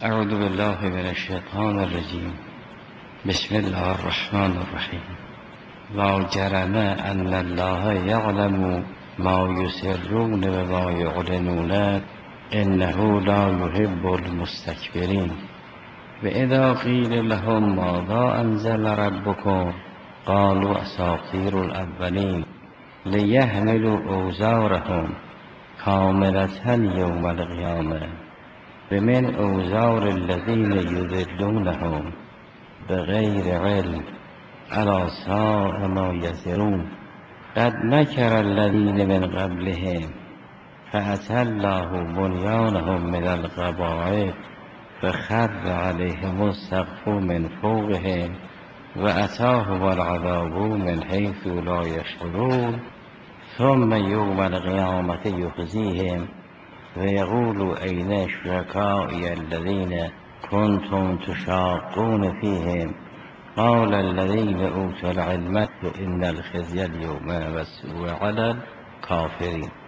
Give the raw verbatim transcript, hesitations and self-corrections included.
اعوذ بالله من الشیطان الرجیم. بسم الله الرحمن الرحیم. لا جرم ان الله یعلم ما یسرون و ما یعلنون انه لا یحب المستکبرین. و اذا قیل لهم ماذا انزل ربکم قالوا اساطیر الاولین لیحملوا اوزارهم کاملة یوم القیامة ومن اوزار الذین یضلونهم بغیر علم الا ساء ما یزرون. قد مکر الذین من قبلهم فأتی الله بنیانهم من القواعد فخر علیهم السقف من فوقهم و اتاهم العذاب من حیث لا یشعرون ثم یوم القیامة یخزیهم و یقول این شرکایی الذین کنتم تشاقون فیهم قال الذین اوتوا العلم ان الخزي اليوم والسوء علی الکافرین.